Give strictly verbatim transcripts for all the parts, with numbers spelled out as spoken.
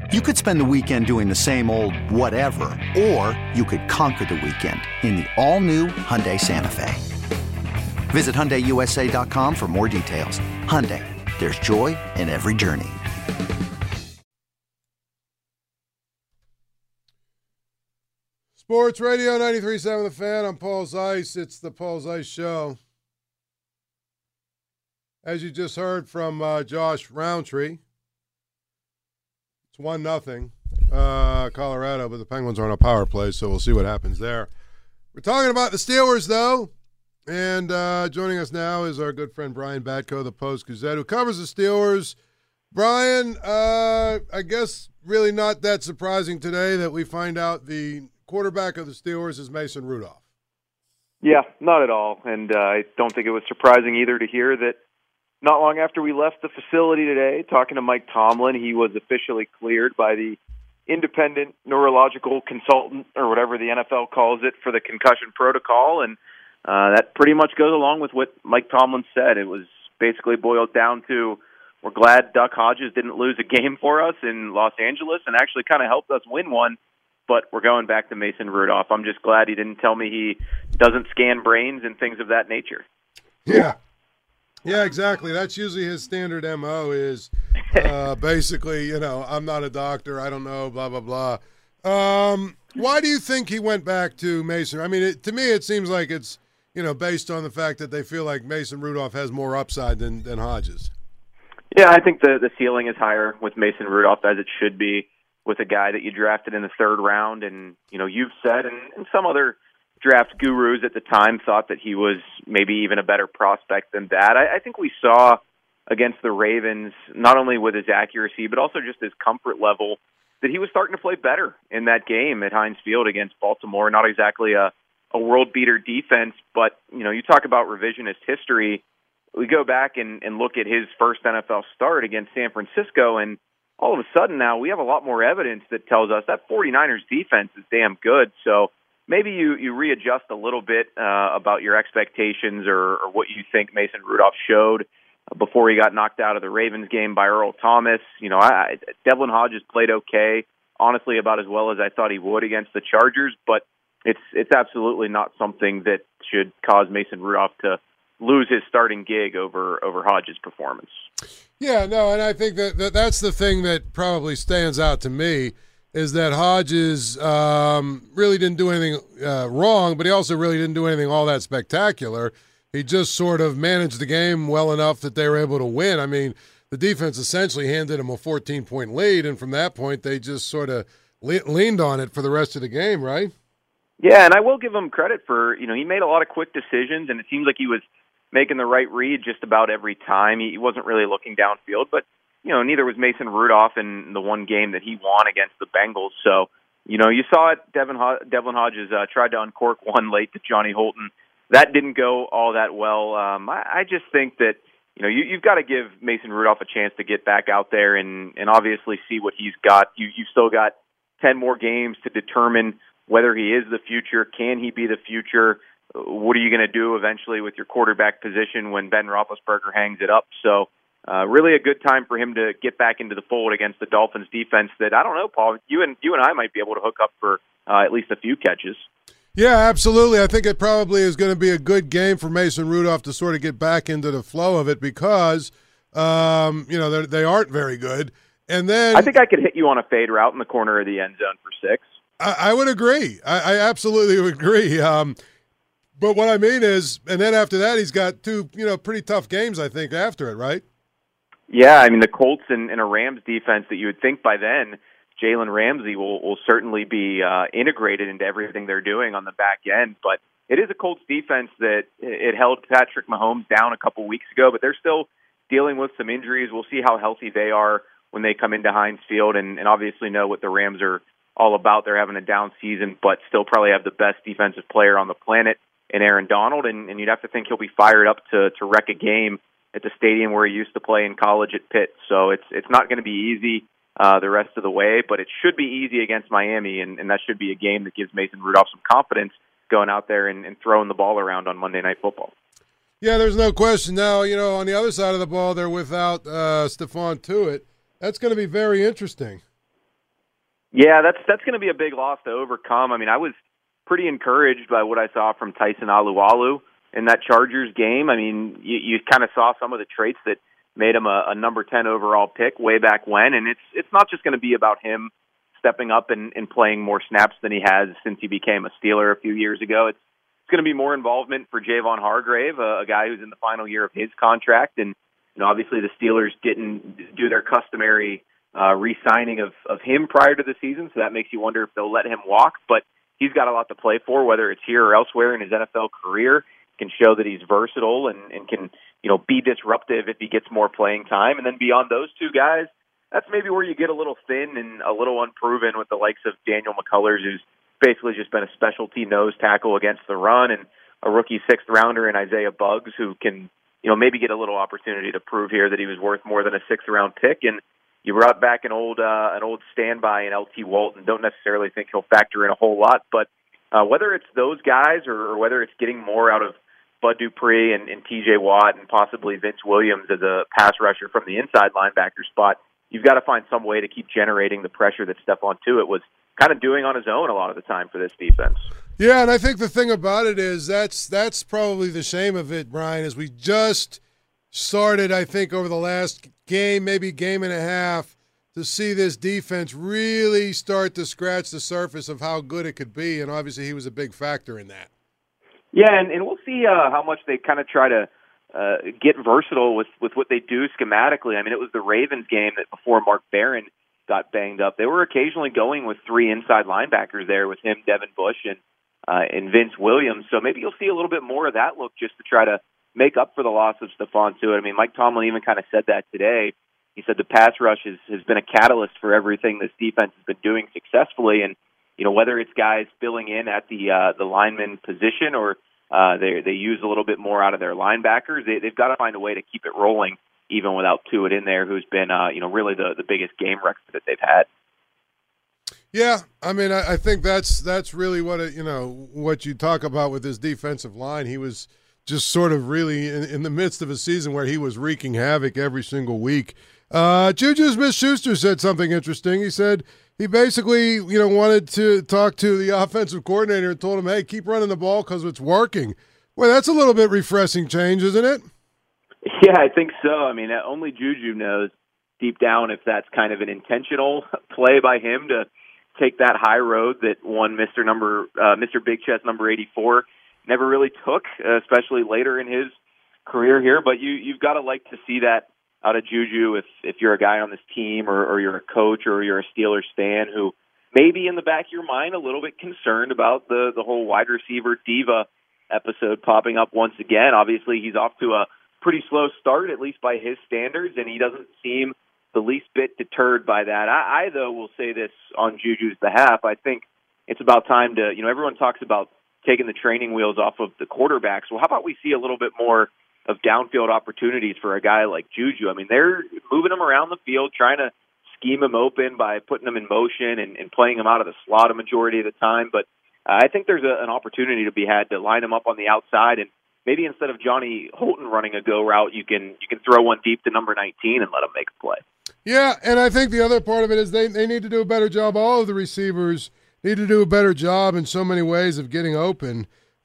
You could spend the weekend doing the same old whatever, or you could conquer the weekend in the all-new Hyundai Santa Fe. Visit Hyundai U S A dot com for more details. Hyundai, there's joy in every journey. Sports Radio ninety-three point seven The Fan. I'm Paul Zeiss. It's the Paul Zeiss Show. As you just heard from uh, Josh Roundtree, it's one nothing uh, Colorado, but the Penguins are on a power play, so we'll see what happens there. We're talking about the Steelers, though, and uh, joining us now is our good friend Brian Batko, the Post-Gazette, who covers the Steelers. Brian, uh, I guess really not that surprising today that we find out the quarterback of the Steelers is Mason Rudolph. Yeah, not at all, and uh, I don't think it was surprising either to hear that not long after we left the facility today, talking to Mike Tomlin, he was officially cleared by the independent neurological consultant, or whatever the N F L calls it, for the concussion protocol, and uh, that pretty much goes along with what Mike Tomlin said. It was basically boiled down to, we're glad Duck Hodges didn't lose a game for us in Los Angeles and actually kind of helped us win one, but we're going back to Mason Rudolph. I'm just glad he didn't tell me he doesn't scan brains and things of that nature. Yeah. Yeah, exactly. That's usually his standard M O is uh, basically, you know, I'm not a doctor, I don't know, blah, blah, blah. Um, why do you think he went back to Mason? I mean, it, to me it seems like it's, you know, based on the fact that they feel like Mason Rudolph has more upside than, than Hodges. Yeah, I think the, the ceiling is higher with Mason Rudolph, as it should be, with a guy that you drafted in the third round. And, you know, you've said, and, and some other draft gurus at the time thought that he was maybe even a better prospect than that. I, I think we saw against the Ravens, not only with his accuracy, but also just his comfort level, that he was starting to play better in that game at Heinz Field against Baltimore. Not exactly a, a world-beater defense, but, you know, you talk about revisionist history. We go back and, and look at his first N F L start against San Francisco, and all of a sudden now we have a lot more evidence that tells us that 49ers defense is damn good. So maybe you, you readjust a little bit uh, about your expectations or, or what you think Mason Rudolph showed before he got knocked out of the Ravens game by Earl Thomas. You know, I, Devlin Hodges played okay, honestly about as well as I thought he would against the Chargers, but it's it's absolutely not something that should cause Mason Rudolph to lose his starting gig over, over Hodges' performance. Yeah, no, and I think that, that that's the thing that probably stands out to me is that Hodges um, really didn't do anything uh, wrong, but he also really didn't do anything all that spectacular. He just sort of managed the game well enough that they were able to win. I mean, the defense essentially handed him a fourteen-point lead, and from that point, they just sort of le- leaned on it for the rest of the game, right? Yeah, and I will give him credit for, you know, he made a lot of quick decisions, and it seems like he was making the right read just about every time. He wasn't really looking downfield, but, you know, neither was Mason Rudolph in the one game that he won against the Bengals. So, you know, you saw it, Devin, Ho- Devlin Hodges uh, tried to uncork one late to Johnny Holton. That didn't go all that well. Um, I, I just think that, you know, you, you've got to give Mason Rudolph a chance to get back out there and, and obviously see what he's got. You, you've still got ten more games to determine whether he is the future. Can he be the future? What are you going to do eventually with your quarterback position when Ben Roethlisberger hangs it up? So uh, really a good time for him to get back into the fold against the Dolphins defense that, I don't know, Paul, you and you and I might be able to hook up for uh, at least a few catches. Yeah, absolutely. I think it probably is going to be a good game for Mason Rudolph to sort of get back into the flow of it because, um, you know, they aren't very good. And then I think I could hit you on a fade route in the corner of the end zone for six. I, I would agree. I, I absolutely would agree. Um, but what I mean is, and then after that, he's got two, you know, pretty tough games, I think, after it, right? Yeah, I mean, the Colts and, and a Rams defense that you would think by then Jalen Ramsey will, will certainly be uh, integrated into everything they're doing on the back end. But it is a Colts defense that it held Patrick Mahomes down a couple weeks ago, but they're still dealing with some injuries. We'll see how healthy they are when they come into Heinz Field and, and obviously know what the Rams are all about. They're having a down season, but still probably have the best defensive player on the planet in Aaron Donald, and, and you'd have to think he'll be fired up to, to wreck a game at the stadium where he used to play in college at Pitt. So it's it's not going to be easy uh, the rest of the way, but it should be easy against Miami, and, and that should be a game that gives Mason Rudolph some confidence going out there and, and throwing the ball around on Monday Night Football. Yeah, there's no question. Now, you know, on the other side of the ball, they're without uh, Stephon Tuitt. That's going to be very interesting. Yeah, that's that's going to be a big loss to overcome. I mean, I was pretty encouraged by what I saw from Tyson Alualu in that Chargers game. I mean, you, you kind of saw some of the traits that made him a, a number ten overall pick way back when, and it's it's not just going to be about him stepping up and, and playing more snaps than he has since he became a Steeler a few years ago. It's, it's going to be more involvement for Javon Hargrave, a, a guy who's in the final year of his contract, and you know, obviously the Steelers didn't do their customary uh, re-signing of, of him prior to the season, so that makes you wonder if they'll let him walk, but he's got a lot to play for, whether it's here or elsewhere in his N F L career. Can show that he's versatile and, and can, you know, be disruptive if he gets more playing time. And then beyond those two guys, that's maybe where you get a little thin and a little unproven with the likes of Daniel McCullers, who's basically just been a specialty nose tackle against the run, and a rookie sixth rounder in Isaiah Buggs, who can, you know, maybe get a little opportunity to prove here that he was worth more than a sixth round pick. And you brought back an old, uh, an old standby in L T Walton. Don't necessarily think he'll factor in a whole lot, but uh, whether it's those guys or, or whether it's getting more out of Bud Dupree and, and T J Watt and possibly Vince Williams as a pass rusher from the inside linebacker spot, you've got to find some way to keep generating the pressure that Stephon Tuitt was kind of doing on his own a lot of the time for this defense. Yeah, and I think the thing about it is that's that's probably the shame of it, Brian, is we just started, I think, over the last game, maybe game and a half, to see this defense really start to scratch the surface of how good it could be, and obviously he was a big factor in that. Yeah, and, and we'll see uh, how much they kind of try to uh, get versatile with, with what they do schematically. I mean, it was the Ravens game that before Mark Barron got banged up, they were occasionally going with three inside linebackers there with him, Devin Bush, and uh, and Vince Williams. So maybe you'll see a little bit more of that look just to try to make up for the loss of Stephon Tuitt. I mean, Mike Tomlin even kind of said that today. He said the pass rush has, has been a catalyst for everything this defense has been doing successfully, and you know, whether it's guys filling in at the uh, the lineman position or uh, they they use a little bit more out of their linebackers, they, they've got to find a way to keep it rolling, even without Tuitt in there, who's been uh, you know really the, the biggest game wrecker that they've had. Yeah, I mean, I, I think that's that's really what it, you know what you talk about with this defensive line. He was just sort of really in, in the midst of a season where he was wreaking havoc every single week. Uh, Juju Smith-Schuster said something interesting. He said he basically, you know, wanted to talk to the offensive coordinator and told him, hey, keep running the ball because it's working. Well, that's a little bit refreshing change, isn't it? Yeah, I think so. I mean, only Juju knows deep down if that's kind of an intentional play by him to take that high road that one Mister Number, uh, Mister Big Chest number eighty-four never really took, especially later in his career here. But you, you've got to like to see that out of Juju if, if you're a guy on this team or, or you're a coach or you're a Steelers fan who maybe in the back of your mind a little bit concerned about the, the whole wide receiver diva episode popping up once again. Obviously, he's off to a pretty slow start, at least by his standards, and he doesn't seem the least bit deterred by that. I, I though, will say this on Juju's behalf. I think it's about time to, you know, everyone talks about taking the training wheels off of the quarterbacks. Well, how about we see a little bit more of downfield opportunities for a guy like Juju? I mean, they're moving him around the field, trying to scheme him open by putting him in motion and, and playing him out of the slot a majority of the time. But uh, I think there's a, an opportunity to be had to line him up on the outside, and maybe instead of Johnny Holton running a go route, you can you can throw one deep to number nineteen and let him make a play. Yeah, and I think the other part of it is they, they need to do a better job. All of the receivers need to do a better job in so many ways of getting open.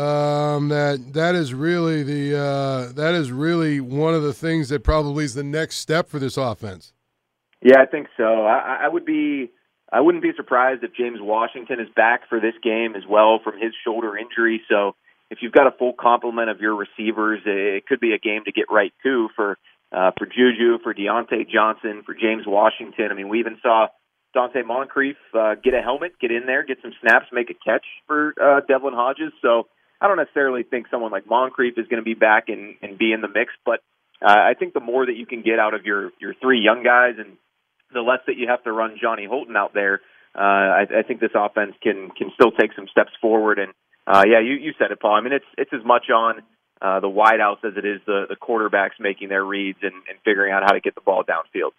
Um, that that is really the uh, that is really one of the things that probably is the next step for this offense. Yeah, I think so. I, I would be I wouldn't be surprised if James Washington is back for this game as well from his shoulder injury. So if you've got a full complement of your receivers, it could be a game to get right too for uh, for Juju, for Deontay Johnson, for James Washington. I mean, we even saw Dante Moncrief uh, get a helmet, get in there, get some snaps, make a catch for uh, Devlin Hodges. So I don't necessarily think someone like Moncrief is going to be back and, and be in the mix, but uh, I think the more that you can get out of your, your three young guys and the less that you have to run Johnny Holton out there, uh, I, I think this offense can can still take some steps forward. And, uh, yeah, you, you said it, Paul. I mean, it's it's as much on uh, the wideouts as it is the, the quarterbacks making their reads and, and figuring out how to get the ball downfield.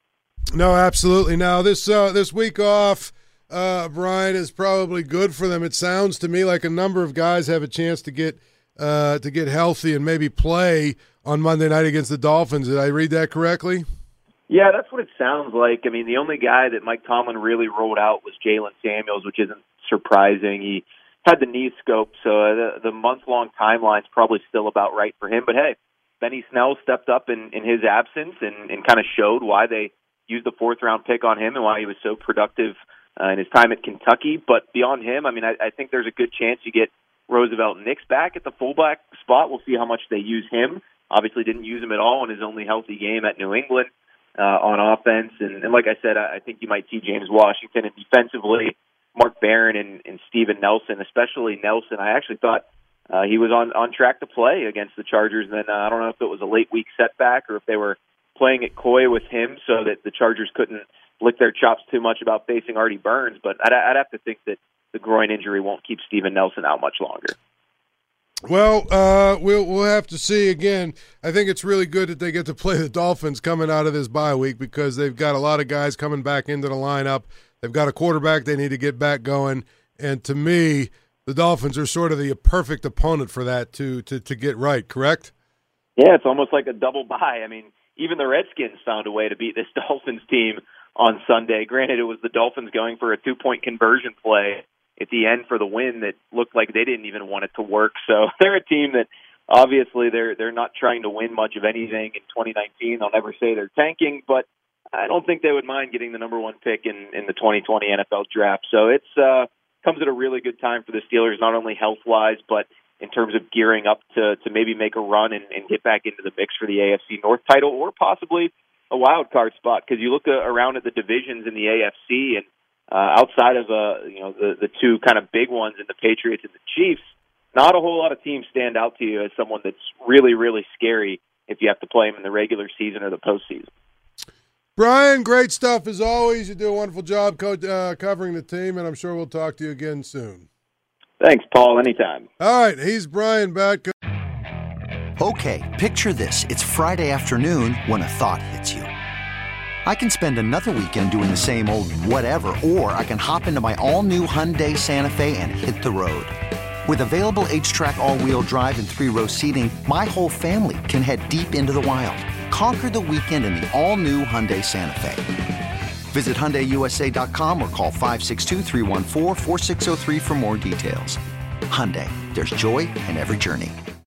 No, absolutely. Now, this uh, this week off, uh, Brian, is probably good for them. It sounds to me like a number of guys have a chance to get uh, to get healthy and maybe play on Monday night against the Dolphins. Did I read that correctly? Yeah, that's what it sounds like. I mean, the only guy that Mike Tomlin really rolled out was Jalen Samuels, which isn't surprising. He had the knee scope, so the, the month-long timeline's probably still about right for him. But, hey, Benny Snell stepped up in, in his absence and, and kind of showed why they used the fourth-round pick on him and why he was so productive uh, in his time at Kentucky. But beyond him, I mean, I, I think there's a good chance you get Roosevelt Nix back at the fullback spot. We'll see how much they use him. Obviously didn't use him at all in his only healthy game at New England uh, on offense. And, and like I said, I, I think you might see James Washington. And defensively, Mark Barron and, and Steven Nelson, especially Nelson. I actually thought uh, he was on, on track to play against the Chargers. And then uh, I don't know if it was a late week setback or if they were playing it coy with him so that the Chargers couldn't lick their chops too much about facing Artie Burns. But I'd, I'd have to think that the groin injury won't keep Steven Nelson out much longer. Well, uh, we'll we'll have to see again. I think it's really good that they get to play the Dolphins coming out of this bye week because they've got a lot of guys coming back into the lineup. They've got a quarterback they need to get back going, and to me, the Dolphins are sort of the perfect opponent for that to to to get right. Correct? Yeah, it's almost like a double bye. I mean, even the Redskins found a way to beat this Dolphins team on Sunday. Granted, it was the Dolphins going for a two-point conversion play at the end for the win that looked like they didn't even want it to work. So they're a team that obviously they're they're not trying to win much of anything in twenty nineteen. They'll never say they're tanking, but I don't think they would mind getting the number one pick in, in the twenty twenty N F L draft. So it's uh, comes at a really good time for the Steelers, not only health-wise, but in terms of gearing up to, to maybe make a run and, and get back into the mix for the A F C North title or possibly a wild card spot. Because you look uh, around at the divisions in the A F C and Uh, outside of uh, you know the the two kind of big ones in the Patriots and the Chiefs, not a whole lot of teams stand out to you as someone that's really, really scary if you have to play them in the regular season or the postseason. Brian, great stuff as always. You do a wonderful job co- uh, covering the team, and I'm sure we'll talk to you again soon. Thanks, Paul. Anytime. All right, he's Brian Batko. Okay, picture this. It's Friday afternoon when a thought hits you. I can spend another weekend doing the same old whatever, or I can hop into my all-new Hyundai Santa Fe and hit the road. With available H-Track all-wheel drive and three-row seating, my whole family can head deep into the wild. Conquer the weekend in the all-new Hyundai Santa Fe. Visit Hyundai U S A dot com or call five six two, three one four, four six zero three for more details. Hyundai, there's joy in every journey.